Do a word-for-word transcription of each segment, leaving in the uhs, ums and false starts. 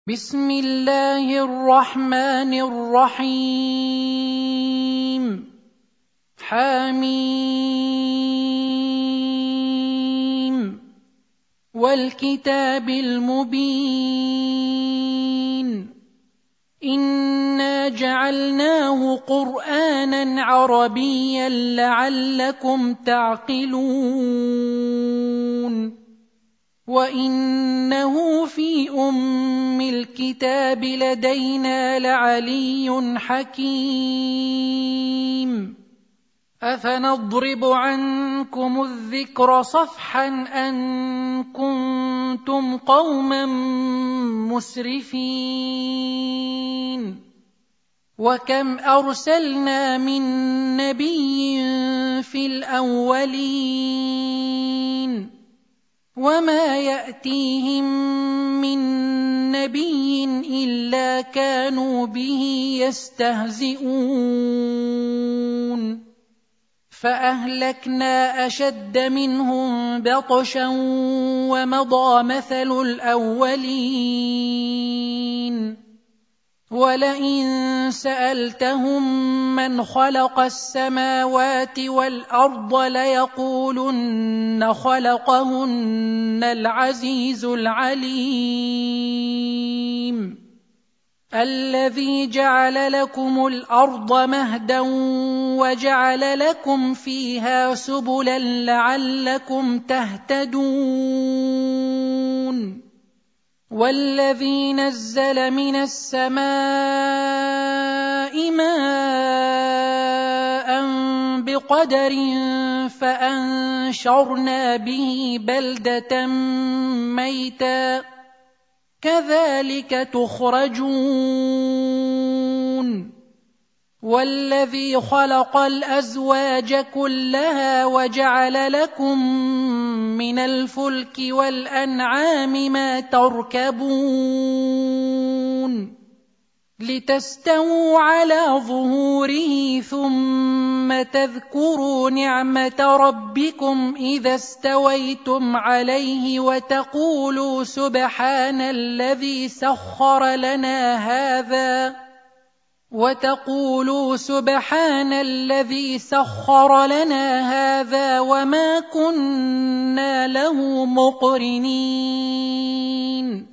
بسم الله الرحمن الرحيم حميم والكتاب المبين إنا جعلناه قرآنا عربيا لعلكم تعقلون وإنه في أم الكتاب لدينا لعلي حكيم أفنضرب عنكم الذكر صفحا أن كنتم قوما مسرفين وكم أرسلنا من نبي في الأولين وما يأتيهم من نبي إلا كانوا به يستهزئون فأهلكنا أشد منهم بطشا ومضى مثل الأولين ولئن سألتهم من خلق السماوات والأرض ليقولن خلقهن العزيز العليم الذي جعل لكم الأرض مهدا وجعل لكم فيها سبلا لعلكم تهتدون والذي نزل من السماء ماء بقدر فأنشرنا به بلدة ميتا كذلك تخرجون والذي خلق الأزواج كلها وجعل لكم من الفلك والأنعام ما تركبون لتستووا على ظهوره ثم تذكروا نعمة ربكم إذا استويتم عليه وتقولوا سبحان الذي سخر لنا هذا وتقولوا سبحان الذي سخر لنا هذا وما كنا له مقرنين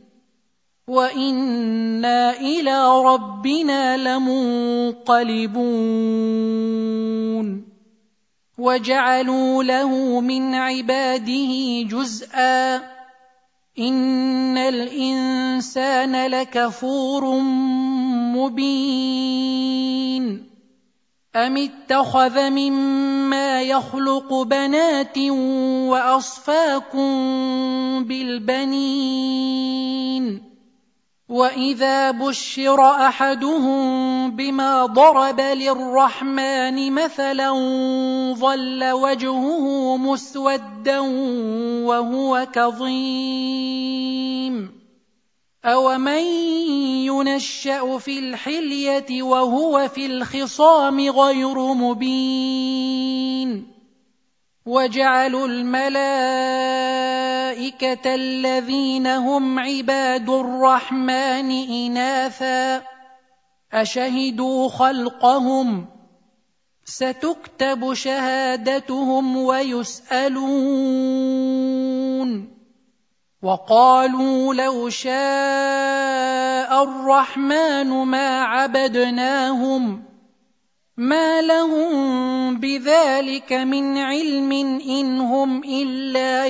وإنا إلى ربنا لمنقلبون وجعلوا له من عباده جزءا إن الإنسان لكفور مبين أم اتخذ مما يخلق بنات وأصفاكم بالبنين وإذا بشر أحدهم بما ضرب للرحمن مثلا ظل وجهه مسودا وهو كظيم أومن ينشأ في الحلية وهو في الخصام غير مبين وجعلوا الملائكة الذين هم عباد الرحمن إناثا أشهدوا خلقهم ستكتب شهادتهم ويسألون وقالوا لو شاء الرحمن ما عبدناهم ما لهم بذلك من علم إن هم إلا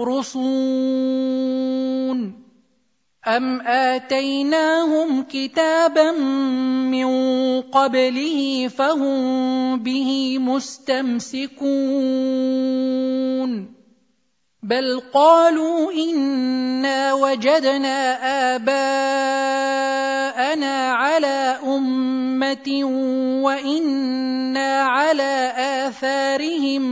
يخرصون أم آتيناهم كتابا من قبله فهم به مستمسكون بل قالوا إنا وجدنا آباءنا على أمة وإنا على آثارهم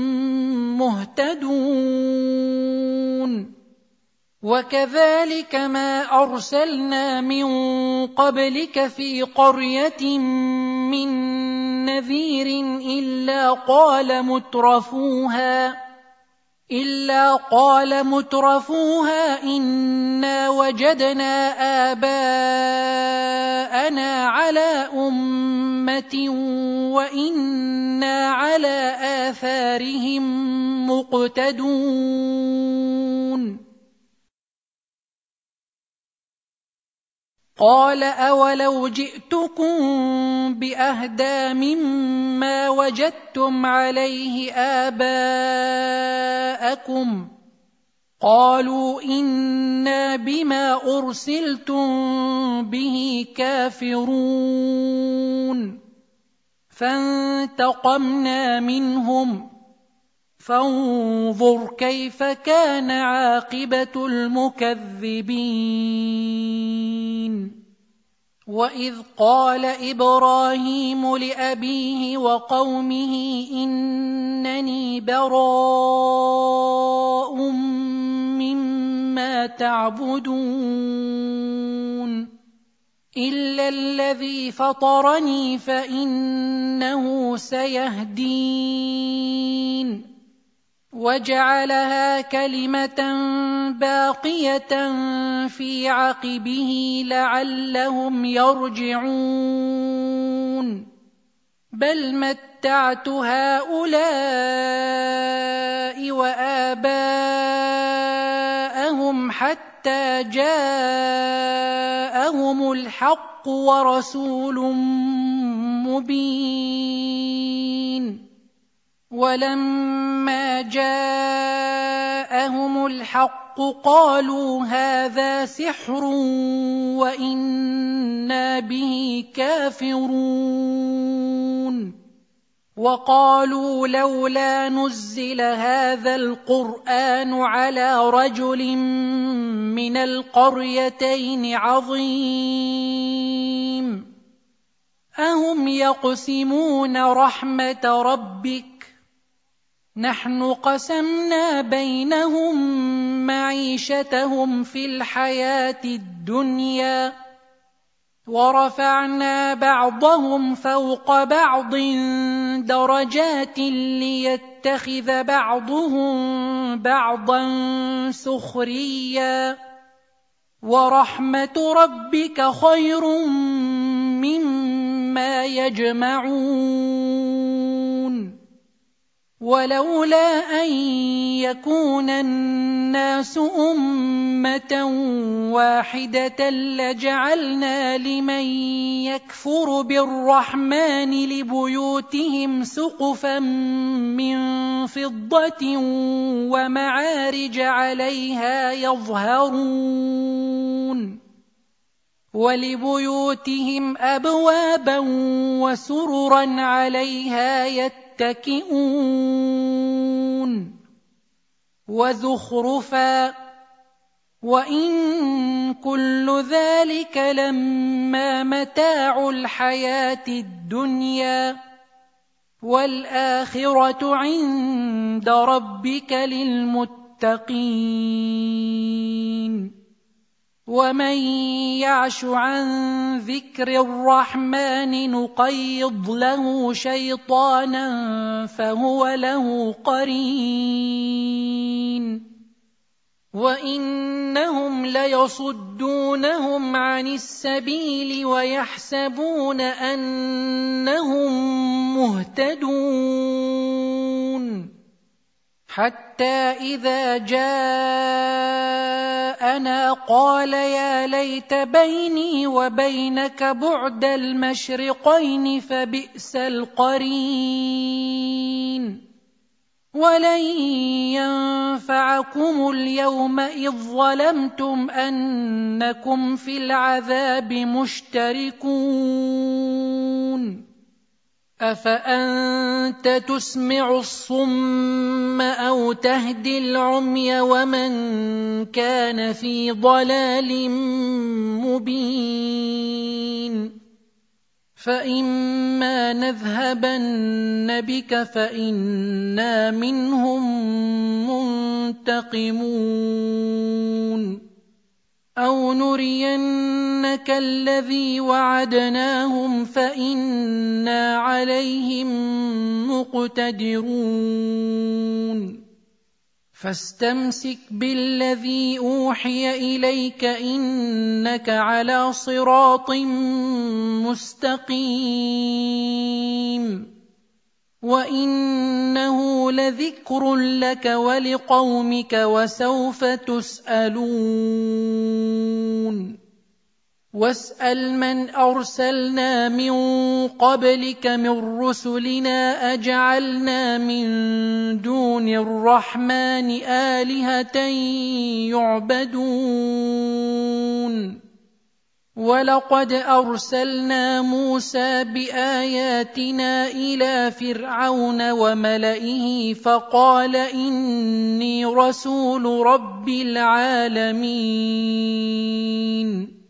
مهتدون وكذلك ما أرسلنا من قبلك في قرية من نذير إلا قال مترفوها إلا قال مترفوها إنا وجدنا آباءنا على أمة وإنا على آثارهم مقتدون قال أولو جئتكم بأهدى مما وجدتم عليه آباءكم قالوا إنا بما أرسلتم به كافرون فانتقمنا منهم فانظر كيف كان عاقبة المكذبين وإذ قال إبراهيم لأبيه وقومه إنني براء مما تعبدون إلا الذي فطرني فإنه سيهدين وجعلها كلمة باقية في عقبه لعلهم يرجعون بل متعت هؤلاء وآباءهم حتى جاءهم الحق ورسول مبين ولما جاءهم الحق قالوا هذا سحر وإنا به كافرون وقالوا لولا نزل هذا القرآن على رجل من القريتين عظيم أهم يقسمون رحمة ربك نحن قسمنا بينهم معيشتهم في الحياة الدنيا ورفعنا بعضهم فوق بعض درجات ليتخذ بعضهم بعضا سخريا ورحمة ربك خير مما يجمعون ولولا أن يكون الناس أمة واحدة لجعلنا لمن يكفر بالرحمن لبيوتهم سقفا من فضة ومعارج عليها يظهرون ولبيوتهم أبوابا وسررا عليها يتكئون وزخرفا وإن كل ذلك لما متاع الحياة الدنيا والآخرة عند ربك للمتقين ومن يعش عن ذكر الرحمن نقيض له شيطانا فهو له قرين وإنهم ليصدونهم عن السبيل ويحسبون أنهم مهتدون حتى إذا جاءنا قال يا ليت بيني وبينك بعد المشرقين فبئس القرين ولن ينفعكم اليوم إذ ظلمتم أنكم في العذاب مشتركون أفأنت تسمع الصم أو تهدي العمي ومن كان في ضلال مبين فإما نذهبن بك فإنا منهم منتقمون أو نرينك الذي وعدناهم فإنا عليهم مقتدرون فاستمسك بالذي أوحي إليك إنك على صراط مستقيم وإنه لذكر لك ولقومك وسوف تسألون واسأل من أرسلنا من قبلك من رسلنا أجعلنا من دون الرحمن آلهة يعبدون ولقد أرسلنا موسى بآياتنا إلى فرعون وملئه فقال إني رسول رب العالمين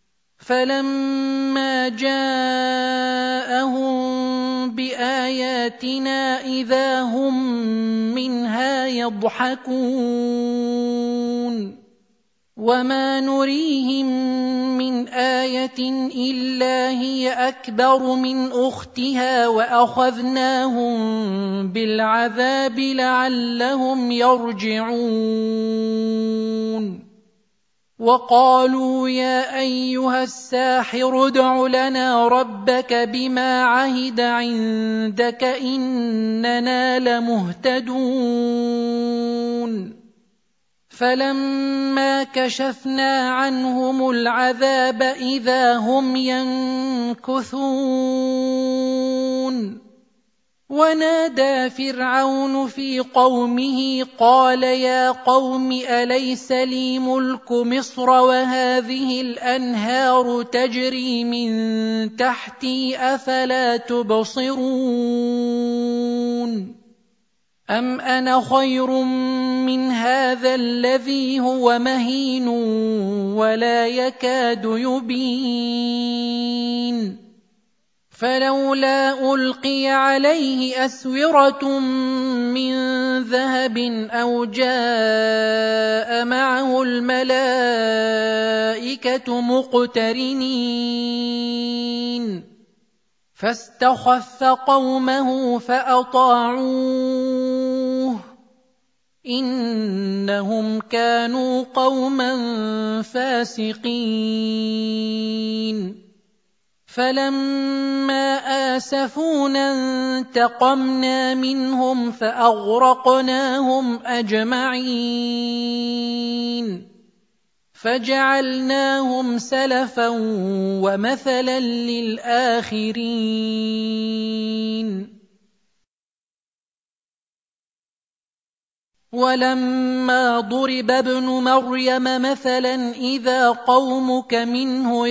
فلما جاءهم بآياتنا إذا هم منها يضحكون وما نريهم من آية إلا هي أكبر من أختها وأخذناهم بالعذاب لعلهم يرجعون وقالوا يا أيها الساحر ادع لنا ربك بما عهد عندك إننا لمهتدون فلما كشفنا عنهم العذاب إذا هم ينكثون ونادى فرعون في قومه قال يا قوم أليس لي ملك مصر وهذه الأنهار تجري من تحتي أفلا تبصرون أم أنا خير من هذا الذي هو مهين ولا يكاد يبين فلولا ألقي عليه أسورة من ذهب أو جاء معه الملائكة مقترنين فاستخف قومه فأطاعوه إنهم كانوا قوما فاسقين فلما آسفونا انتقمنا منهم فأغرقناهم أجمعين فجعلناهم سلفا ومثلا للآخرين ولما ضرب ابن مريم مثلا إذا قومك منه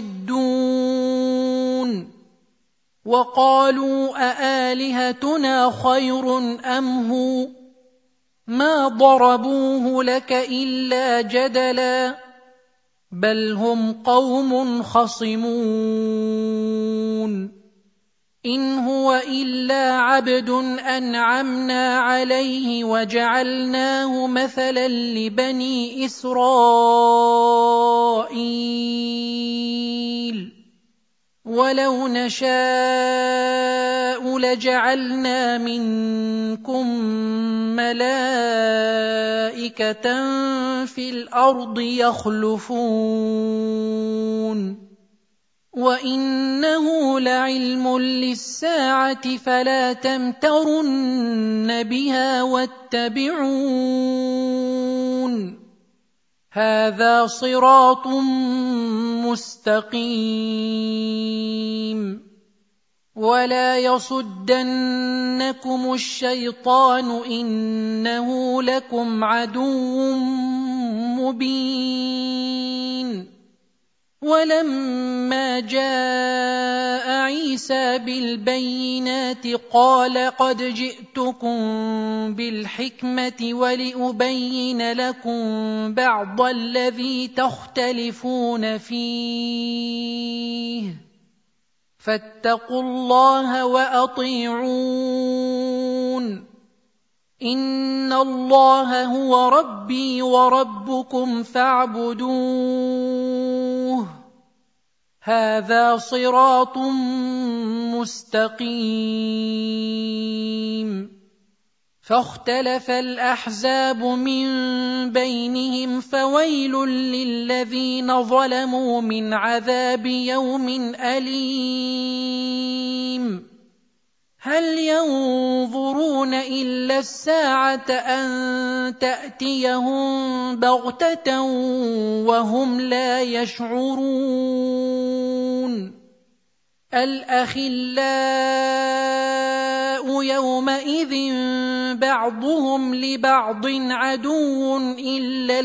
يصدون وقالوا أآلهتنا خير أم هو ما ضربوه لك إلا جدلا بل هم قوم خصمون إن هو إلا عبد أنعمنا عليه وجعلناه مثلا لبني إسرائيل ولو نشاء لجعلنا منكم ملائكة في الأرض يخلفون وإنه لعلم للساعة فلا تمترن بها واتبعون هذا صراط مستقيم ولا يصدنكم الشيطان إنه لكم عدو مبين ولما جاء عيسى بالبينات قال قد جئتكم بالحكمة ولأبين لكم بعض الذي تختلفون فيه فاتقوا الله وأطيعون إن الله هو ربي وربكم فاعبدوه هذا صراط مستقيم فاختلف الأحزاب من بينهم فويل للذين ظلموا من عذاب يوم أليم هل ينظرون إلا الساعة أن تأتيهم بغتة وهم لا يشعرون الأخلاء يومئذ بعضهم لبعض عدو إلا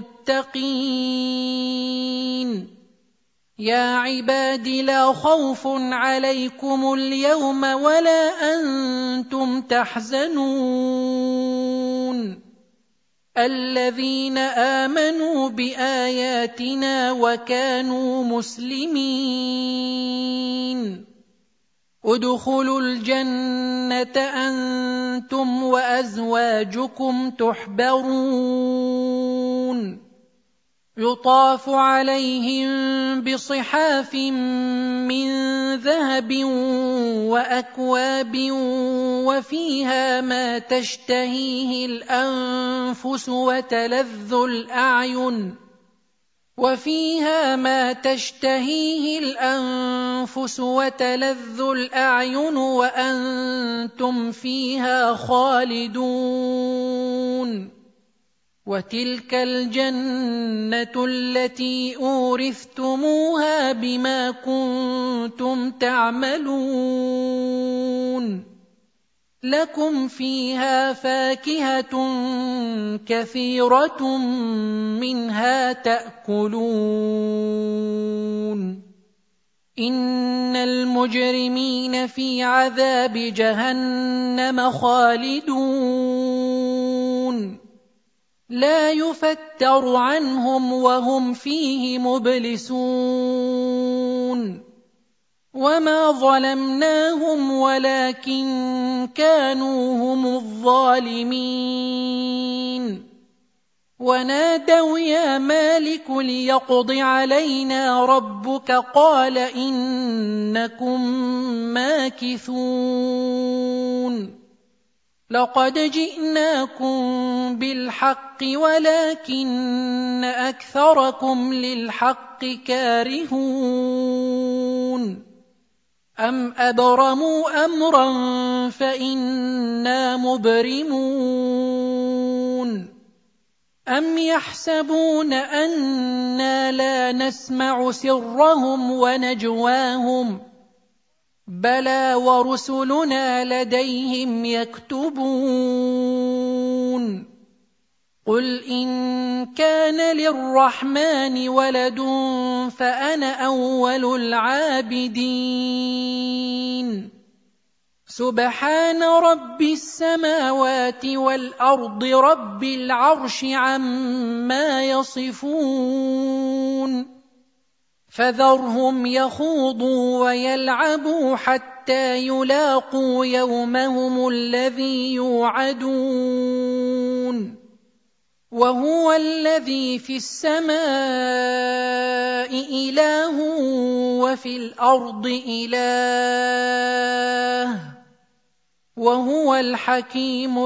المتقين يا عباد لا خوف عليكم اليوم ولا أنتم تحزنون الذين آمنوا بآياتنا وكانوا مسلمين ادخلوا الجنة أنتم وأزواجكم تحبرون يطاف عليهم بصحاف من ذهب وأكواب وفيها ما تشتهيه الأنفس وتلذ الأعين وفيها ما تشتهيه الأنفس وتلذ الأعين وأنتم فيها خالدون وتلك الجنة التي أورثتموها بما كنتم تعملون لكم فيها فاكهة كثيرة منها تأكلون إن المجرمين في عذاب جهنم خالدون لا يفتر عنهم وهم فيه مبلسون وما ظلمناهم ولكن كانوا هم الظالمين ونادوا يا مالك ليقض علينا ربك قال إنكم ماكثون لقد جئناكم بالحق ولكن أكثركم للحق كارهون أم أبرموا أمرا فإنا مبرمون أم يحسبون أنا لا نسمع سرهم ونجواهم بلى ورسلنا لديهم يكتبون قل إن كان للرحمن ولد فأنا أول العابدين سبحان رب السماوات والأرض رب العرش عما يصفون فذرهم يخوضوا ويلعبوا حتى يلاقوا يومهم الذي يوعدون وهو الذي في السماء إله وفي الأرض إله وهو الحكيم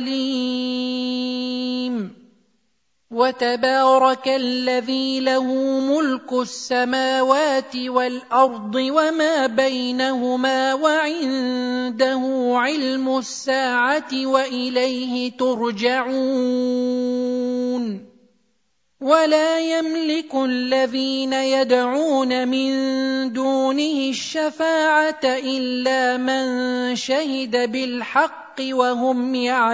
العليم وتبارك الذي له ملك السماوات والأرض وما بينهما وعنده علم الساعة وإليه ترجعون ولا يملك الذين يدعون من دونه الشفاعة إلا من شهد بالحق وهم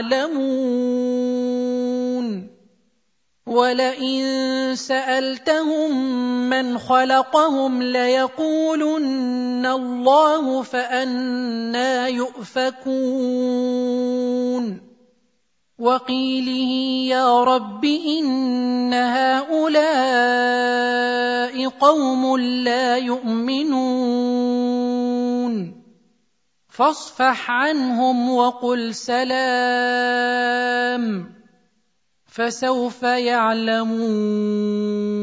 يعلمون ولئن سألتهم من خلقهم ليقولن الله فأنى يؤفكون وقيله يا رب إن هؤلاء قوم لا يؤمنون فاصفح عنهم وقل سلام فسوف يعلمون